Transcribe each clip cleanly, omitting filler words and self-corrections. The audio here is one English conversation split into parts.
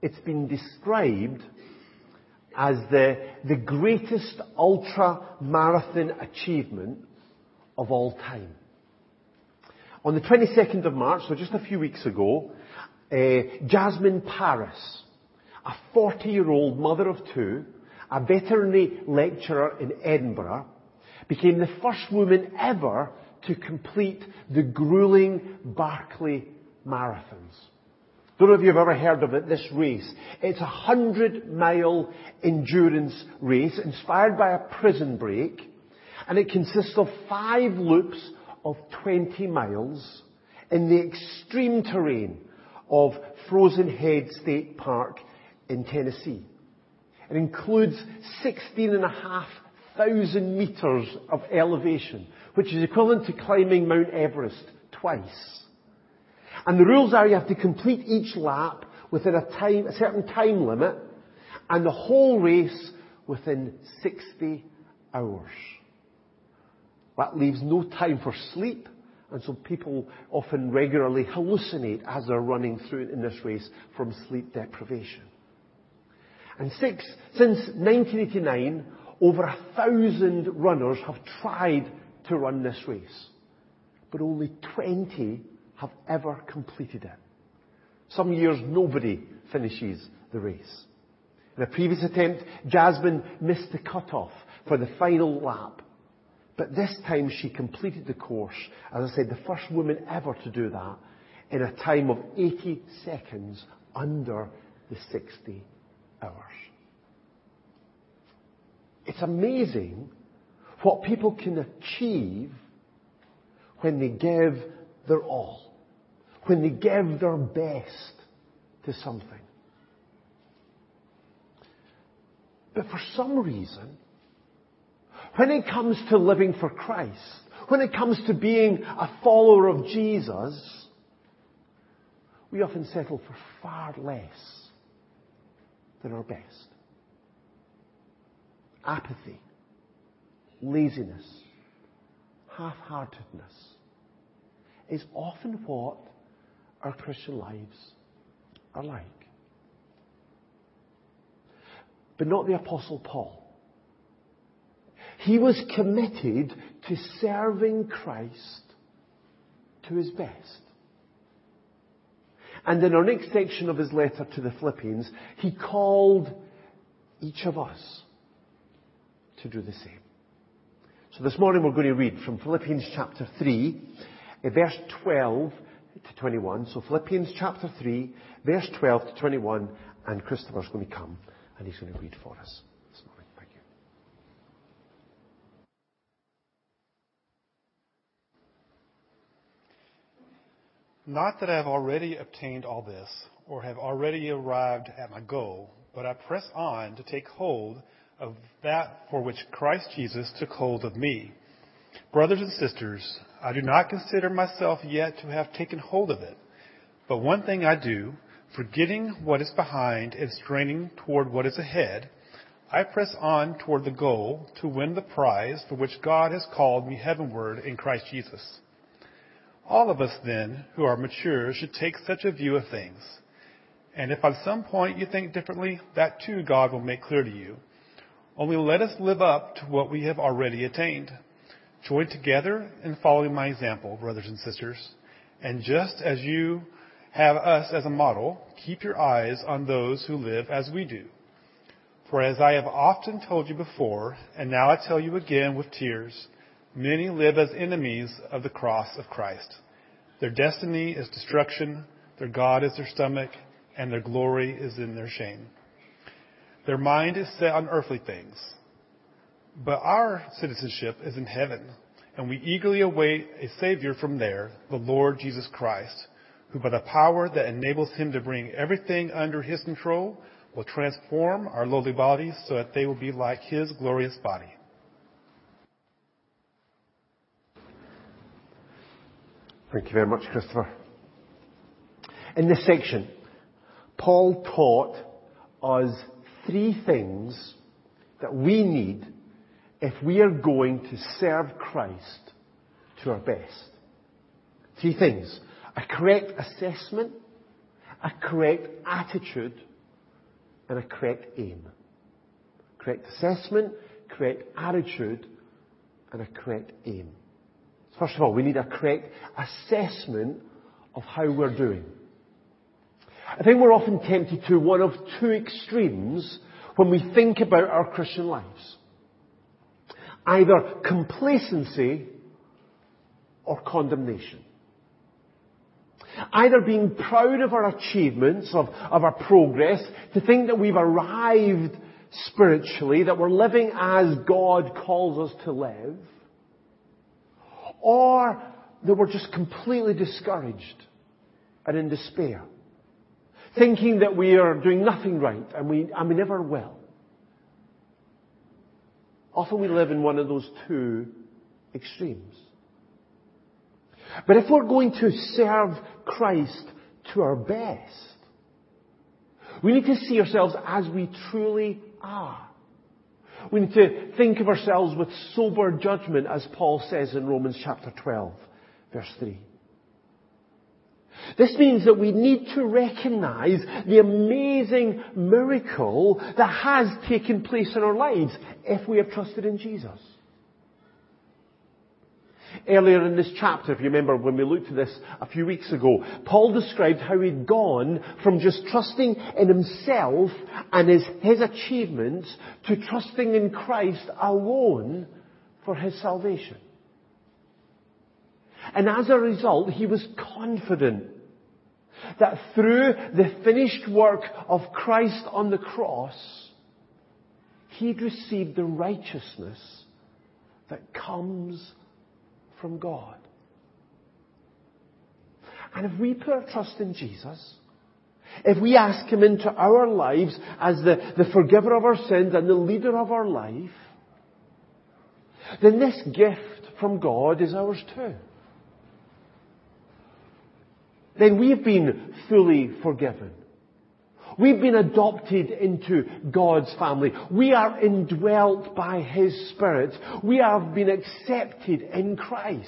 it's been described as the greatest ultra-marathon achievement of all time. On the 22nd of March, so just a few weeks ago, Jasmine Paris, a 40-year-old mother of two, a veterinary lecturer in Edinburgh, became the first woman ever to complete the grueling Barkley Marathons. Don't know if you've ever heard of it, this race. It's a 100-mile endurance race inspired by a prison break, and it consists of 5 loops of 20 miles in the extreme terrain of Frozen Head State Park in Tennessee. It includes 16,500 meters of elevation, which is equivalent to climbing Mount Everest twice. And the rules are you have to complete each lap within a certain time limit, and the whole race within 60 hours. That leaves no time for sleep, and so people often regularly hallucinate as they're running through in this race from sleep deprivation. And since 1989, over 1,000 runners have tried to run this race, but only 20 have ever completed it. Some years nobody finishes the race. In a previous attempt, Jasmine missed the cutoff for the final lap. But this time she completed the course, as I said, the first woman ever to do that, in a time of 80 seconds under the 60 hours. It's amazing what people can achieve when they give their all, when they give their best to something. But for some reason, when it comes to living for Christ, when it comes to being a follower of Jesus, we often settle for far less than our best. Apathy, laziness, half-heartedness is often what our Christian lives are like. But not the Apostle Paul. He was committed to serving Christ to his best. And in our next section of his letter to the Philippians, he called each of us to do the same. So this morning we're going to read from Philippians chapter 3, verse 12 to 21. So Philippians chapter 3, verse 12 to 21, and Christopher's going to come and he's going to read for us this morning. Thank you. Not that I have already obtained all this, or have already arrived at my goal, but I press on to take hold of that for which Christ Jesus took hold of me. Brothers and sisters, I do not consider myself yet to have taken hold of it. But one thing I do, forgetting what is behind and straining toward what is ahead, I press on toward the goal to win the prize for which God has called me heavenward in Christ Jesus. All of us, then, who are mature, should take such a view of things. And if at some point you think differently, that too God will make clear to you. Only let us live up to what we have already attained. Join together in following my example, brothers and sisters. And just as you have us as a model, keep your eyes on those who live as we do. For as I have often told you before, and now I tell you again with tears, many live as enemies of the cross of Christ. Their destiny is destruction, their God is their stomach, and their glory is in their shame. Their mind is set on earthly things. But our citizenship is in heaven, and we eagerly await a Savior from there, the Lord Jesus Christ, who by the power that enables him to bring everything under his control will transform our lowly bodies so that they will be like his glorious body. Thank you very much, Christopher. In this section, Paul taught us 3 things that we need if we are going to serve Christ to our best. 3 things. A correct assessment, a correct attitude, and a correct aim. Correct assessment, correct attitude, and a correct aim. First of all, we need a correct assessment of how we're doing. I think we're often tempted to one of two extremes when we think about our Christian lives. Either complacency or condemnation. Either being proud of our achievements, of our progress, to think that we've arrived spiritually, that we're living as God calls us to live, or that we're just completely discouraged and in despair, thinking that we are doing nothing right and we never will. Often we live in one of those two extremes. But if we're going to serve Christ to our best, we need to see ourselves as we truly are. We need to think of ourselves with sober judgment, as Paul says in Romans chapter 12, verse 3. This means that we need to recognize the amazing miracle that has taken place in our lives if we have trusted in Jesus. Earlier in this chapter, if you remember when we looked at this a few weeks ago, Paul described how he'd gone from just trusting in himself and his achievements to trusting in Christ alone for his salvation. And as a result, he was confident that through the finished work of Christ on the cross, he'd received the righteousness that comes from God. And if we put our trust in Jesus, if we ask Him into our lives as the forgiver of our sins and the leader of our life, then this gift from God is ours too. Then we've been fully forgiven. We've been adopted into God's family. We are indwelt by His Spirit. We have been accepted in Christ.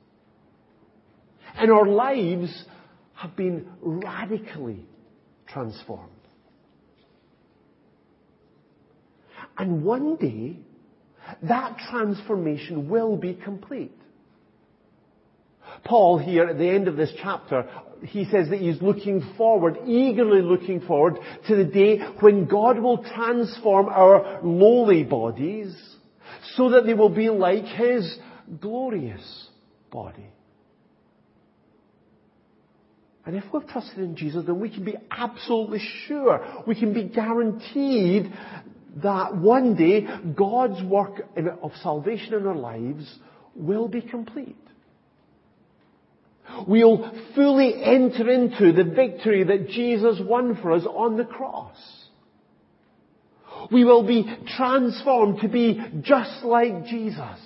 And our lives have been radically transformed. And one day, that transformation will be complete. Paul here at the end of this chapter, he says that he's eagerly looking forward to the day when God will transform our lowly bodies so that they will be like His glorious body. And if we've trusted in Jesus, then we can be absolutely sure, we can be guaranteed that one day God's work of salvation in our lives will be complete. We'll fully enter into the victory that Jesus won for us on the cross. We will be transformed to be just like Jesus.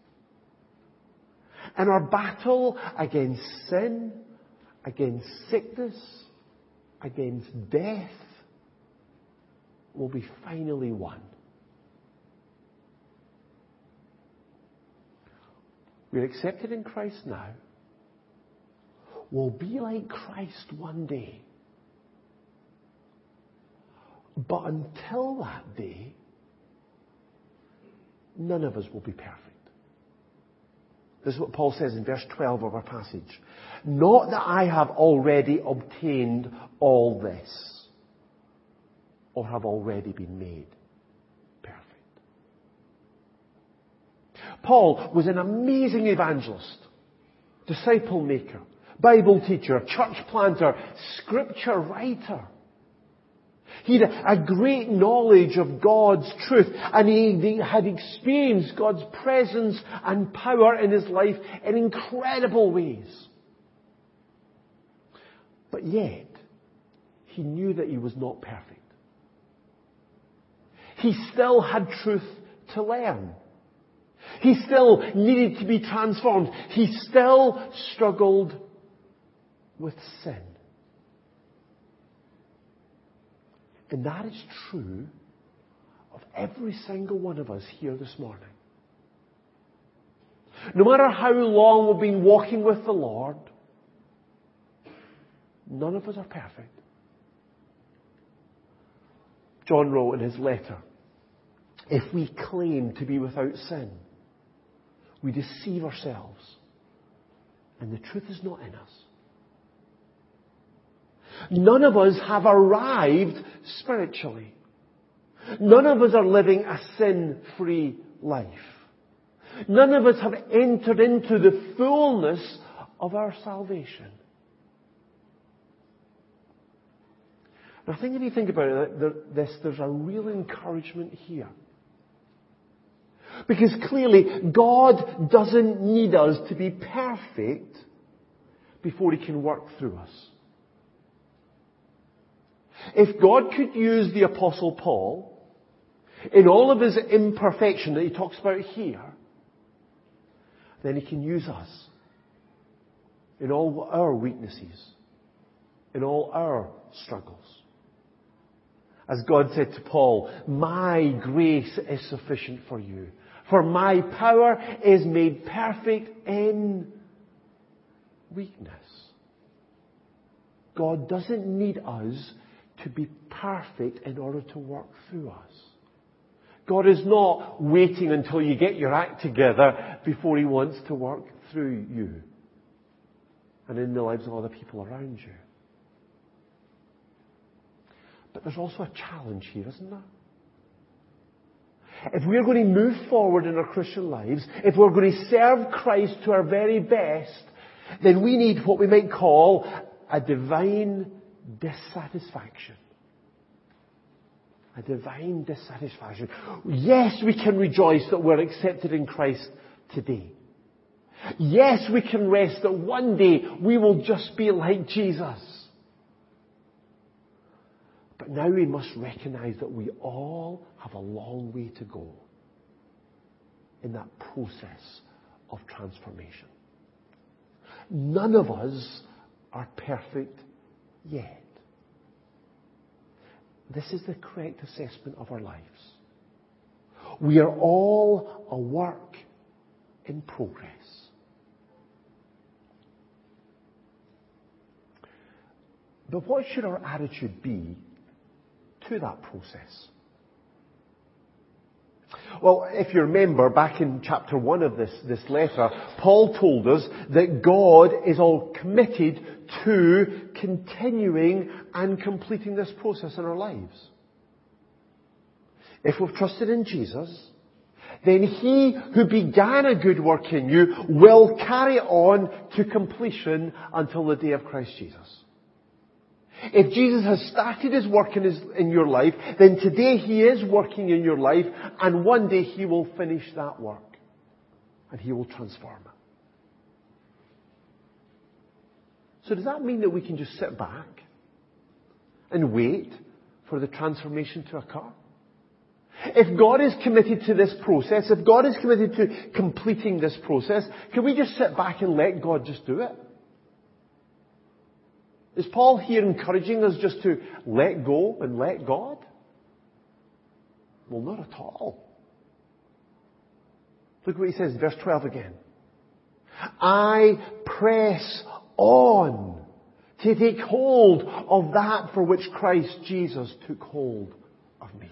And our battle against sin, against sickness, against death will be finally won. We're accepted in Christ now. We'll be like Christ one day. But until that day, none of us will be perfect. This is what Paul says in verse 12 of our passage. Not that I have already obtained all this, or have already been made perfect. Paul was an amazing evangelist, disciple maker, Bible teacher, church planter, scripture writer. He had a great knowledge of God's truth, and he had experienced God's presence and power in his life in incredible ways. But yet, he knew that he was not perfect. He still had truth to learn. He still needed to be transformed. He still struggled with sin. And that is true of every single one of us here this morning. No matter how long we've been walking with the Lord, none of us are perfect. John wrote in his letter, if we claim to be without sin, we deceive ourselves, and the truth is not in us. None of us have arrived spiritually. None of us are living a sin-free life. None of us have entered into the fullness of our salvation. And I think if you think about it, there's a real encouragement here. Because clearly, God doesn't need us to be perfect before He can work through us. If God could use the Apostle Paul in all of his imperfection that he talks about here, then He can use us in all our weaknesses, in all our struggles. As God said to Paul, my grace is sufficient for you, for my power is made perfect in weakness. God doesn't need us to be perfect in order to work through us. God is not waiting until you get your act together before He wants to work through you and in the lives of other people around you. But there's also a challenge here, isn't there? If we're going to move forward in our Christian lives, if we're going to serve Christ to our very best, then we need what we might call a divine dissatisfaction. A divine dissatisfaction. Yes, we can rejoice that we're accepted in Christ today. Yes, we can rest that one day we will just be like Jesus. But now we must recognize that we all have a long way to go in that process of transformation. None of us are perfect yet. This is the correct assessment of our lives. We are all a work in progress. But what should our attitude be to that process? Well, if you remember, back in chapter 1 of this letter, Paul told us that God is all committed to continuing and completing this process in our lives. If we've trusted in Jesus, then He who began a good work in you will carry it on to completion until the day of Christ Jesus. If Jesus has started His work in your life, then today He is working in your life, and one day He will finish that work and He will transform it. So does that mean that we can just sit back and wait for the transformation to occur? If God is committed to this process, if God is committed to completing this process, can we just sit back and let God just do it? Is Paul here encouraging us just to let go and let God? Well, not at all. Look what he says, verse 12 again. I press on to take hold of that for which Christ Jesus took hold of me.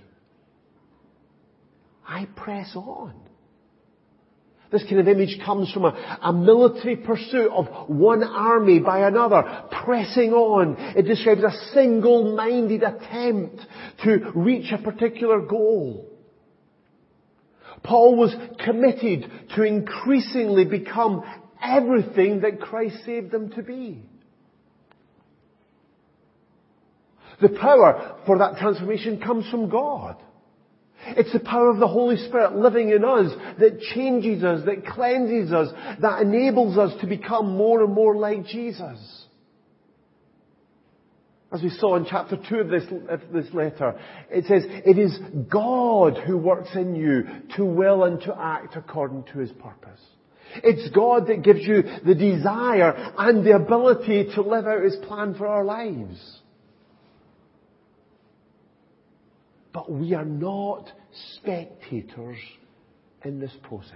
I press on. This kind of image comes from a military pursuit of one army by another, pressing on. It describes a single-minded attempt to reach a particular goal. Paul was committed to increasingly become everything that Christ saved them to be. The power for that transformation comes from God. It's the power of the Holy Spirit living in us that changes us, that cleanses us, that enables us to become more and more like Jesus. As we saw in chapter 2 of this letter, it says, it is God who works in you to will and to act according to His purpose. It's God that gives you the desire and the ability to live out His plan for our lives. But we are not spectators in this process.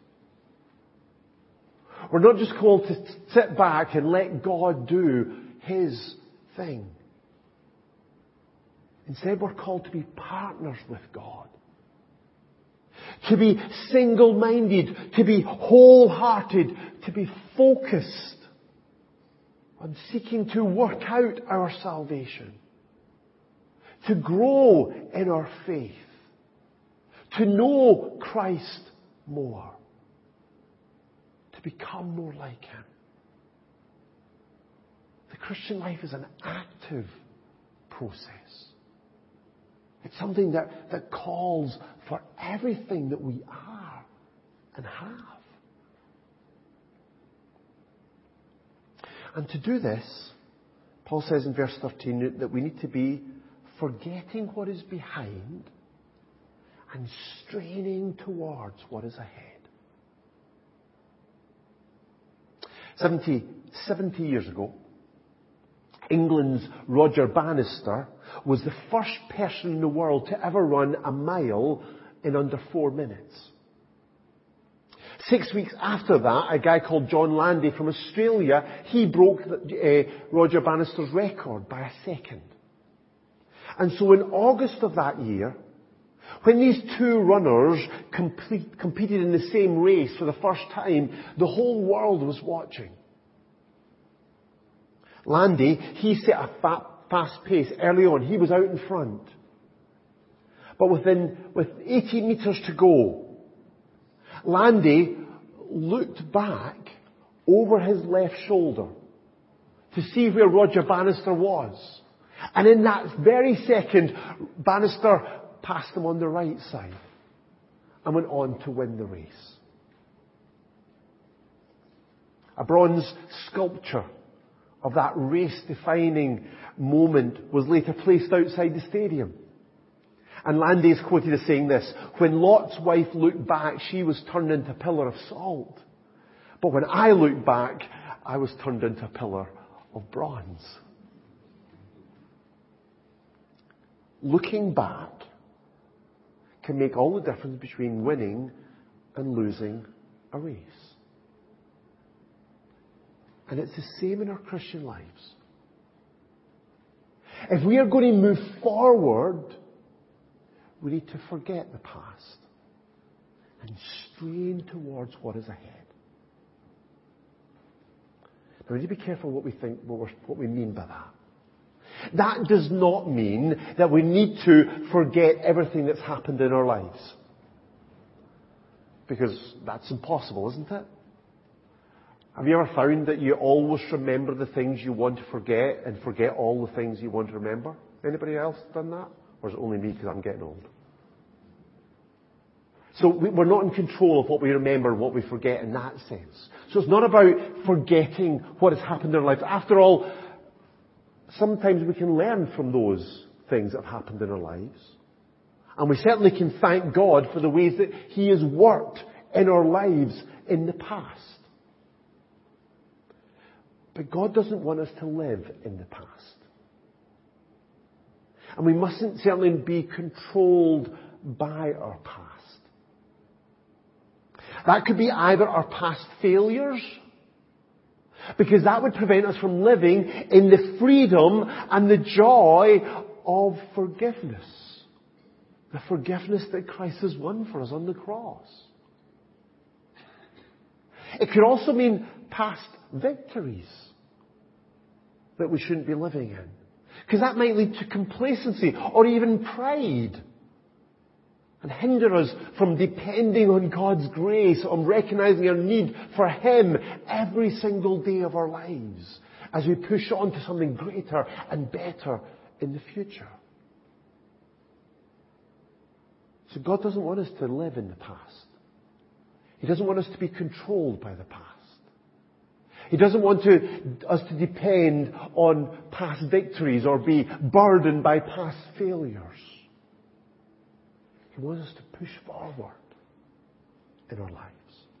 We're not just called to sit back and let God do His thing. Instead, we're called to be partners with God. To be single-minded, to be wholehearted, to be focused on seeking to work out our salvation. To grow in our faith. To know Christ more. To become more like Him. The Christian life is an active process. It's something that calls for everything that we are and have. And to do this, Paul says in verse 13 that we need to be forgetting what is behind and straining towards what is ahead. 70 years ago, England's Roger Bannister was the first person in the world to ever run a mile in under 4 minutes. 6 weeks after that, a guy called John Landy from Australia, he broke Roger Bannister's record by a second. And so in August of that year, when these two runners competed in the same race for the first time, the whole world was watching. Landy, he set a fast pace early on. He was out in front. But with 80 metres to go, Landy looked back over his left shoulder to see where Roger Bannister was. And in that very second, Bannister passed him on the right side and went on to win the race. A bronze sculpture of that race-defining moment was later placed outside the stadium. And Landy is quoted as saying this: "When Lot's wife looked back, she was turned into a pillar of salt. But when I looked back, I was turned into a pillar of bronze." Looking back can make all the difference between winning and losing a race. And it's the same in our Christian lives. If we are going to move forward, we need to forget the past and strain towards what is ahead. Now, we need to be careful what we mean by that. That does not mean that we need to forget everything that's happened in our lives. Because that's impossible, isn't it? Have you ever found that you always remember the things you want to forget and forget all the things you want to remember? Anybody else done that? Or is it only me because I'm getting old? So we're not in control of what we remember and what we forget in that sense. So it's not about forgetting what has happened in our lives. After all, sometimes we can learn from those things that have happened in our lives. And we certainly can thank God for the ways that He has worked in our lives in the past. But God doesn't want us to live in the past. And we mustn't certainly be controlled by our past. That could be either our past failures, because that would prevent us from living in the freedom and the joy of forgiveness. The forgiveness that Christ has won for us on the cross. It could also mean past victories that we shouldn't be living in. Because that might lead to complacency or even pride. And hinder us from depending on God's grace, on recognizing our need for Him every single day of our lives as we push on to something greater and better in the future. So God doesn't want us to live in the past. He doesn't want us to be controlled by the past. He doesn't want us to depend on past victories or be burdened by past failures. He wants us to push forward in our lives.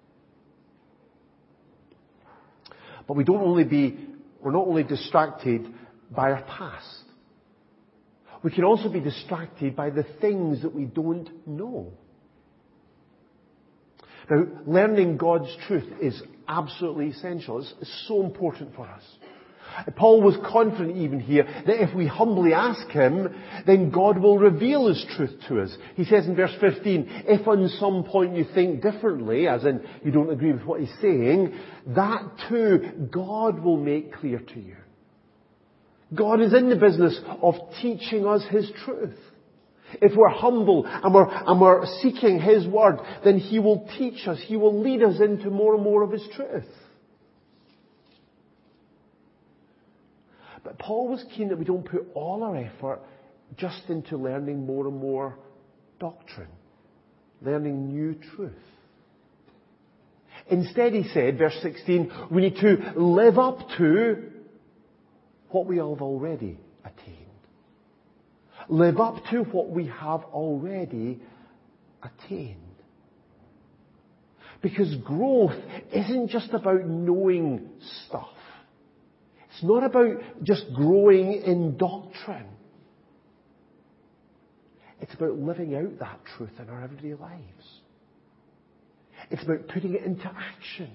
But we're not only distracted by our past. We can also be distracted by the things that we don't know. Now, learning God's truth is absolutely essential. It's so important for us. Paul was confident even here that if we humbly ask Him, then God will reveal His truth to us. He says in verse 15, if on some point you think differently, as in you don't agree with what He's saying, that too God will make clear to you. God is in the business of teaching us His truth. If we're humble and we're seeking His Word, then He will teach us. He will lead us into more and more of His truth. But Paul was keen that we don't put all our effort just into learning more and more doctrine, learning new truth. Instead, he said, verse 16, we need to live up to what we have already attained. Live up to what we have already attained. Because growth isn't just about knowing stuff. It's not about just growing in doctrine. It's about living out that truth in our everyday lives. It's about putting it into action.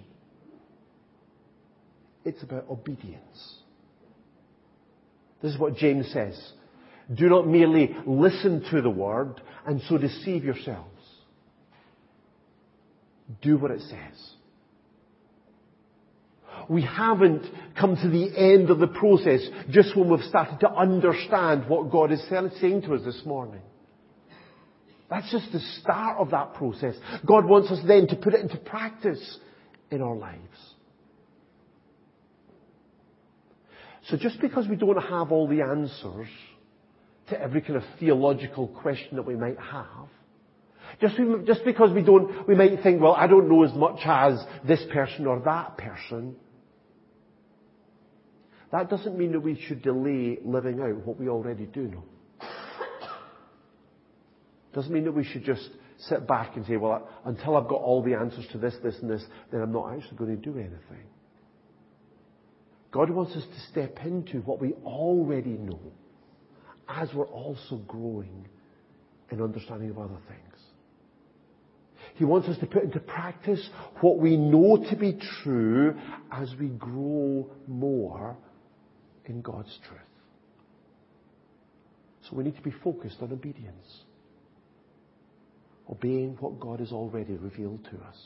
It's about obedience. This is what James says. Do not merely listen to the word and so deceive yourselves. Do what it says. We haven't come to the end of the process just when we've started to understand what God is saying to us this morning. That's just the start of that process. God wants us then to put it into practice in our lives. So just because we don't have all the answers to every kind of theological question that we might have, just because we might think, well, I don't know as much as this person or that person, that doesn't mean that we should delay living out what we already do know. Doesn't mean that we should just sit back and say, well, until I've got all the answers to this, this, and this, then I'm not actually going to do anything. God wants us to step into what we already know as we're also growing in understanding of other things. He wants us to put into practice what we know to be true as we grow more in God's truth. So we need to be focused on obedience. Obeying what God has already revealed to us.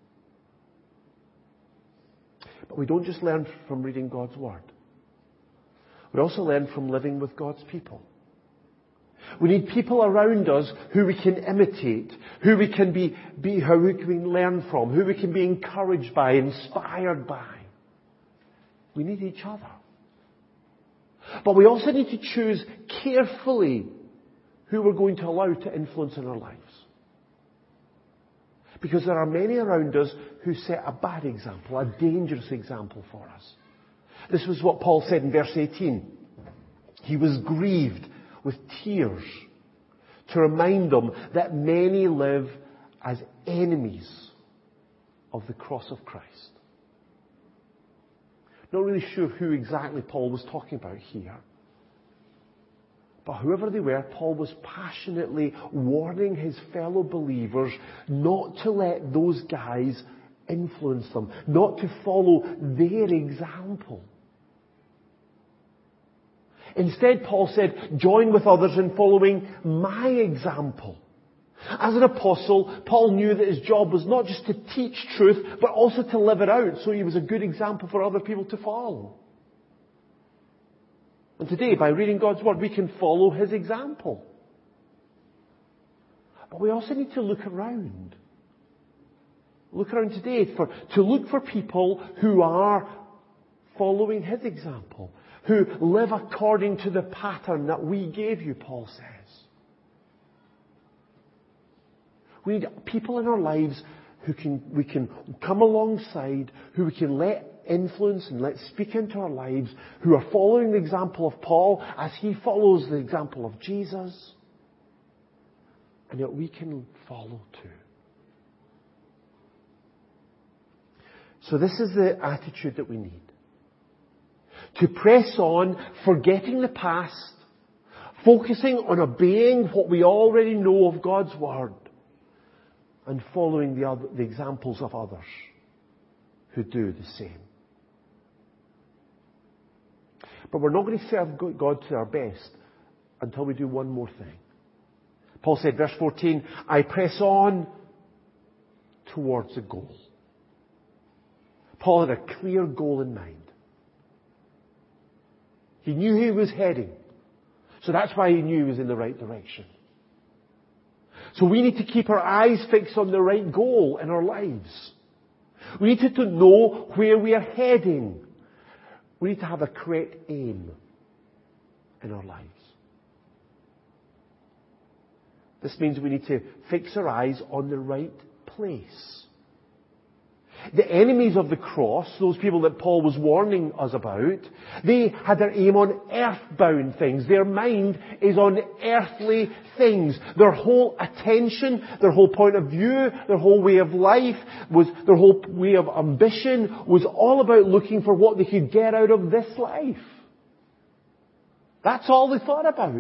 But we don't just learn from reading God's Word. We also learn from living with God's people. We need people around us who we can imitate, who we can who we can learn from, who we can be encouraged by, inspired by. We need each other. But we also need to choose carefully who we're going to allow to influence in our lives. Because there are many around us who set a bad example, a dangerous example for us. This was what Paul said in verse 18. He was grieved with tears to remind them that many live as enemies of the cross of Christ. Not really sure who exactly Paul was talking about here. But whoever they were, Paul was passionately warning his fellow believers not to let those guys influence them, not to follow their example. Instead, Paul said, join with others in following my example. As an apostle, Paul knew that his job was not just to teach truth, but also to live it out, so he was a good example for other people to follow. And today, by reading God's Word, we can follow His example. But we also need to look around. Look around today to look for people who are following His example, who live according to the pattern that we gave you, Paul says. We need people in our lives who we can come alongside, who we can let influence and let speak into our lives, who are following the example of Paul as he follows the example of Jesus, and that we can follow too. So this is the attitude that we need. To press on, forgetting the past, focusing on obeying what we already know of God's Word, and following the examples of others who do the same. But we're not going to serve God to our best until we do one more thing. Paul said, verse 14, I press on towards the goal. Paul had a clear goal in mind. He knew he was heading. So that's why he knew he was in the right direction. So we need to keep our eyes fixed on the right goal in our lives. We need to know where we are heading. We need to have a correct aim in our lives. This means we need to fix our eyes on the right place. The enemies of the cross, those people that Paul was warning us about, they had their aim on earthbound things. Their mind is on earthly things. Their whole attention, their whole point of view, their whole way of life, their whole way of ambition was all about looking for what they could get out of this life. That's all they thought about.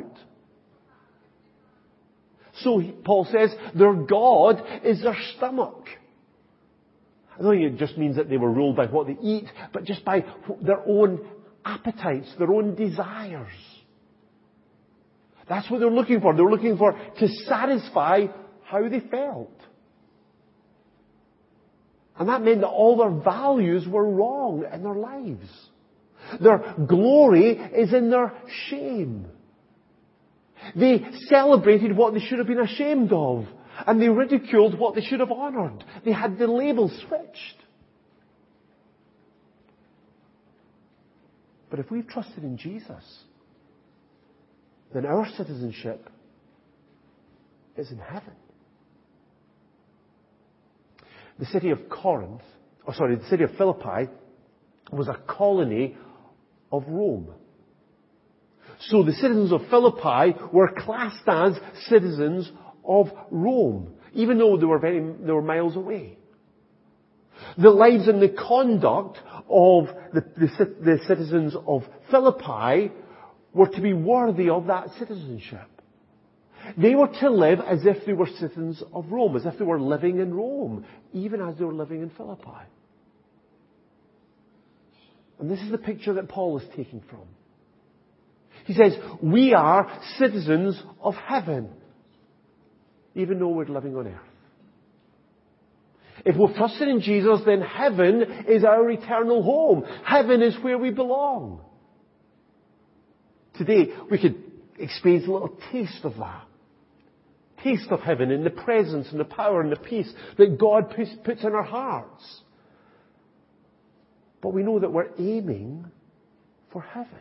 So Paul says their God is their stomach. I don't think it just means that they were ruled by what they eat, but just by their own appetites, their own desires. That's what they're looking for. They're looking for to satisfy how they felt. And that meant that all their values were wrong in their lives. Their glory is in their shame. They celebrated what they should have been ashamed of. And they ridiculed what they should have honoured. They had the label switched. But if we've trusted in Jesus, then our citizenship is in heaven. The city of Philippi was a colony of Rome. So the citizens of Philippi were classed as citizens of Rome, even though they were miles away. The lives and the conduct of the citizens of Philippi were to be worthy of that citizenship. They were to live as if they were citizens of Rome, as if they were living in Rome, even as they were living in Philippi. And this is the picture that Paul is taking from. He says, we are citizens of heaven, even though we're living on earth. If we've trusted in Jesus, then heaven is our eternal home. Heaven is where we belong. Today, we could experience a little taste of that. Taste of heaven in the presence and the power and the peace that God puts in our hearts. But we know that we're aiming for heaven.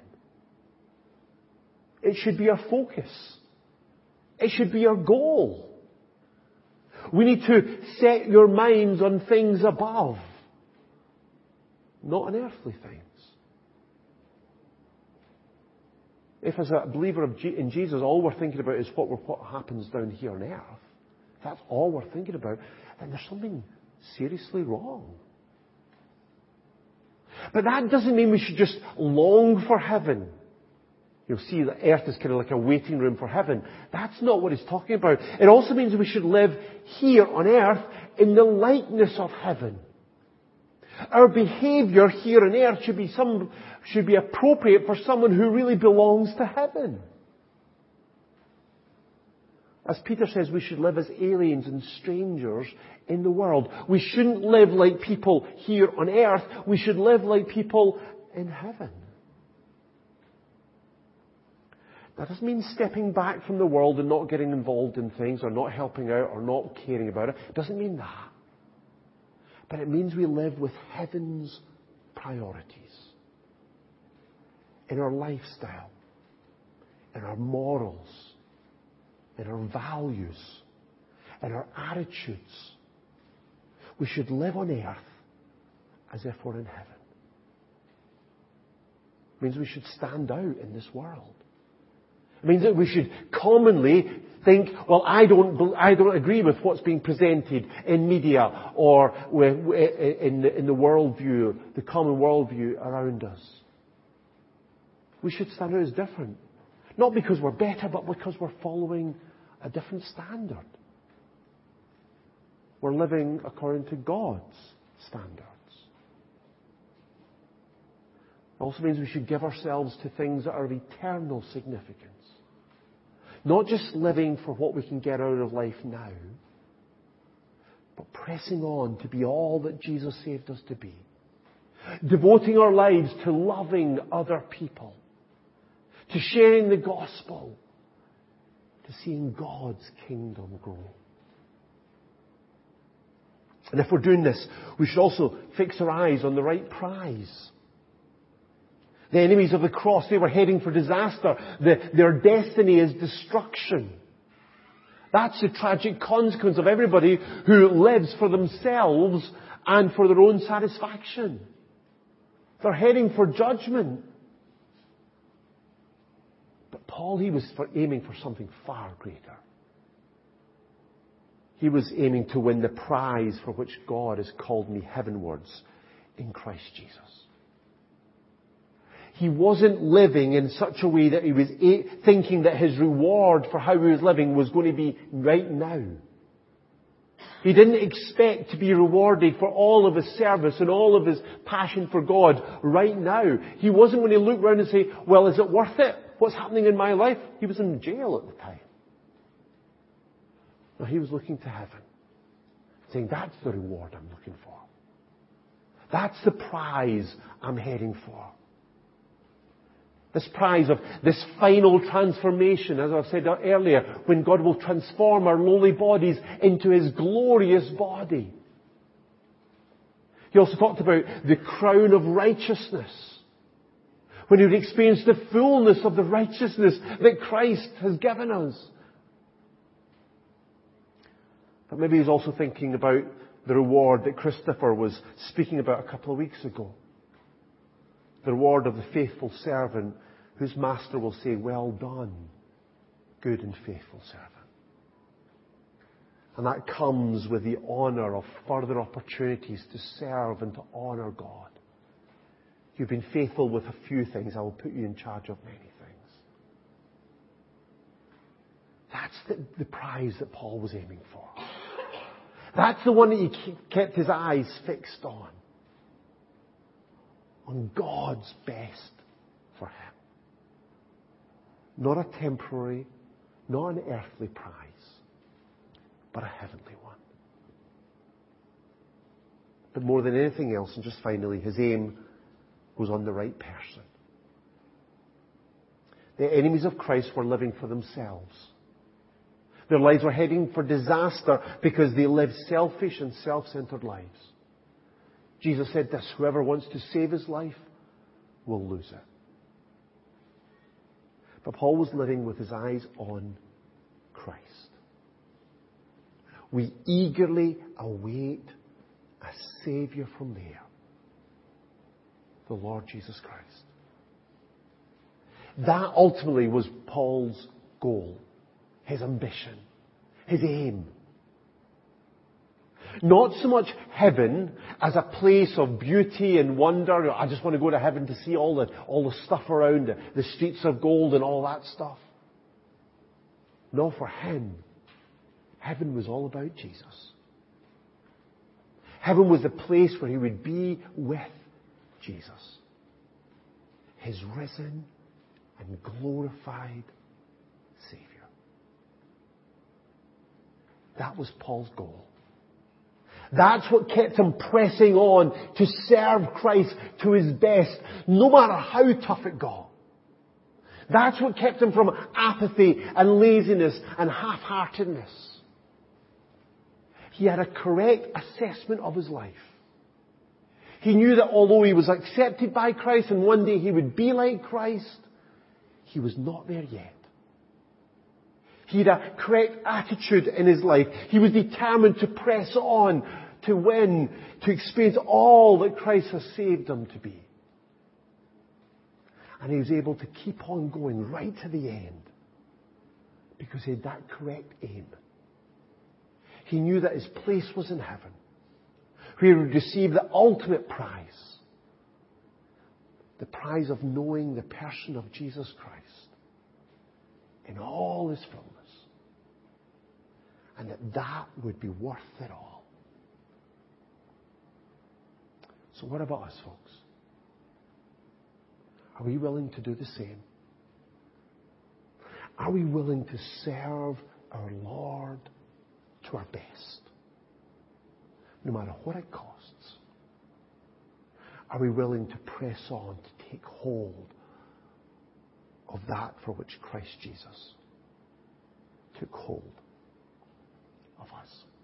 It should be our focus. It should be our goal. We need to set your minds on things above, not on earthly things. If as a believer in Jesus, all we're thinking about is what happens down here on earth, if that's all we're thinking about, then there's something seriously wrong. But that doesn't mean we should just long for heaven. You'll see that earth is kind of like a waiting room for heaven. That's not what he's talking about. It also means we should live here on earth in the likeness of heaven. Our behaviour here on earth should be appropriate for someone who really belongs to heaven. As Peter says, we should live as aliens and strangers in the world. We shouldn't live like people here on earth. We should live like people in heaven. That doesn't mean stepping back from the world and not getting involved in things or not helping out or not caring about it. It doesn't mean that. But it means we live with heaven's priorities. In our lifestyle, in our morals, in our values, in our attitudes. We should live on earth as if we're in heaven. It means we should stand out in this world. It means that we should commonly think, well, I don't agree with what's being presented in media or in the worldview, the common worldview around us. We should stand out as different. Not because we're better, but because we're following a different standard. We're living according to God's standards. It also means we should give ourselves to things that are of eternal significance. Not just living for what we can get out of life now, but pressing on to be all that Jesus saved us to be. Devoting our lives to loving other people, to sharing the gospel, to seeing God's kingdom grow. And if we're doing this, we should also fix our eyes on the right prize. The enemies of the cross, they were heading for disaster. Their destiny is destruction. That's the tragic consequence of everybody who lives for themselves and for their own satisfaction. They're heading for judgment. But Paul, he was aiming for something far greater. He was aiming to win the prize for which God has called me heavenwards in Christ Jesus. He wasn't living in such a way that he was thinking that his reward for how he was living was going to be right now. He didn't expect to be rewarded for all of his service and all of his passion for God right now. He wasn't going to look around and say, well, is it worth it? What's happening in my life? He was in jail at the time. No, he was looking to heaven, saying, that's the reward I'm looking for. That's the prize I'm heading for. This prize of this final transformation, as I've said earlier, when God will transform our lowly bodies into His glorious body. He also talked about the crown of righteousness, when He would experience the fullness of the righteousness that Christ has given us. But maybe He's also thinking about the reward that Christopher was speaking about a couple of weeks ago. The reward of the faithful servant whose master will say, well done, good and faithful servant. And that comes with the honour of further opportunities to serve and to honour God. You've been faithful with a few things, I will put you in charge of many things. That's the prize that Paul was aiming for. That's the one that he kept his eyes fixed on God's best for him. Not a temporary, not an earthly prize, but a heavenly one. But more than anything else, and just finally, his aim was on the right person. The enemies of Christ were living for themselves. Their lives were heading for disaster because they lived selfish and self-centered lives. Jesus said this, whoever wants to save his life will lose it. But Paul was living with his eyes on Christ. We eagerly await a Saviour from there, the Lord Jesus Christ. That ultimately was Paul's goal, his ambition, his aim. Not so much heaven as a place of beauty and wonder. I just want to go to heaven to see all the stuff around, the streets of gold and all that stuff. No, for him, heaven was all about Jesus. Heaven was the place where he would be with Jesus, his risen and glorified Saviour. That was Paul's goal. That's what kept him pressing on to serve Christ to his best, no matter how tough it got. That's what kept him from apathy and laziness and half-heartedness. He had a correct assessment of his life. He knew that although he was accepted by Christ and one day he would be like Christ, he was not there yet. He had a correct attitude in his life. He was determined to press on, to win, to experience all that Christ has saved him to be. And he was able to keep on going right to the end because he had that correct aim. He knew that his place was in heaven, where he would receive the ultimate prize. The prize of knowing the person of Jesus Christ in all his fullness. And that would be worth it all. So what about us, folks? Are we willing to do the same? Are we willing to serve our Lord to our best, no matter what it costs? Are we willing to press on to take hold of that for which Christ Jesus took hold of us?